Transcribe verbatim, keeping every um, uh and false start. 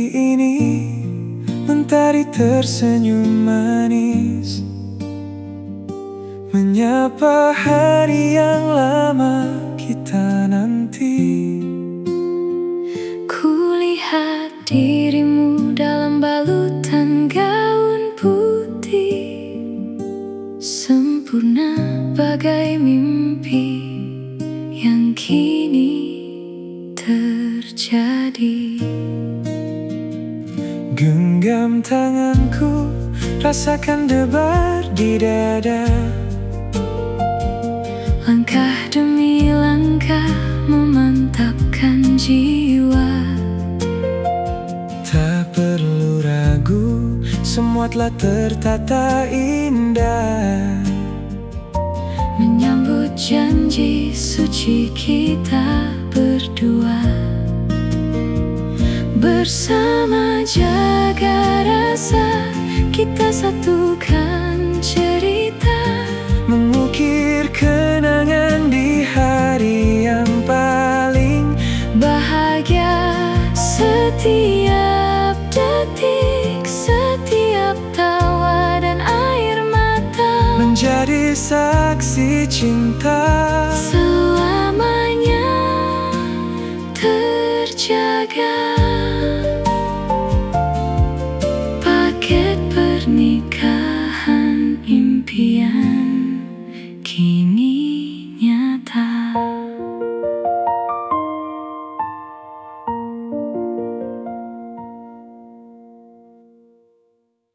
pagi ini mentari tersenyum manis, menyapa hari yang lama kita nanti. Kulihat dirimu dalam balutan gaun putih, sempurna bagai mimpi yang kini terjadi. Genggam tanganku, rasakan debar di dada. Langkah demi langkah memantapkan jiwa. Tak perlu ragu, semua telah tertata indah, menyambut janji suci kita berdua. Bersama jaga rasa, kita satukan cerita, mengukir kenangan di hari yang paling bahagia. Setiap detik, setiap tawa dan air mata menjadi saksi cinta selamanya terjadi.